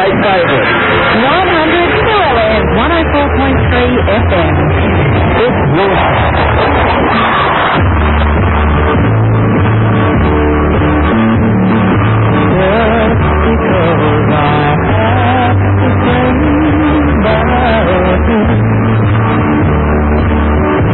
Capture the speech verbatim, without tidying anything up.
my favorite. one hundred still is one oh four point three F M.